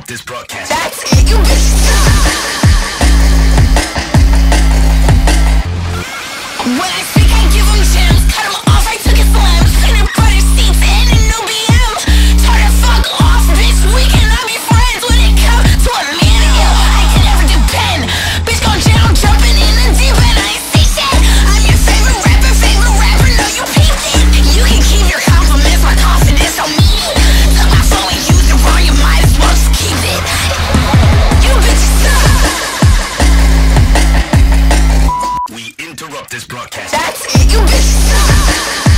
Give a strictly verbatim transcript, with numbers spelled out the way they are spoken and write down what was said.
interrupt this broadcast. That's it, you bitches. When I speak, I give them gems. Cut them off, I took his limbs. Peanut butter seats and a new B M. Turn the fuck off, bitch. We cannot be friends when it comes to a man. Yo, I can never depend. Bitch, gon' jail, jumping in the deep end. I ain't see shit. I'm your favorite rapper, favorite rapper. No, you peeped it. You can keep your compliments, my confidence on me. Took my phone and used it wrong. You might as well just keep it. You bitches suck. We interrupt this broadcast. That's it, you bitches suck.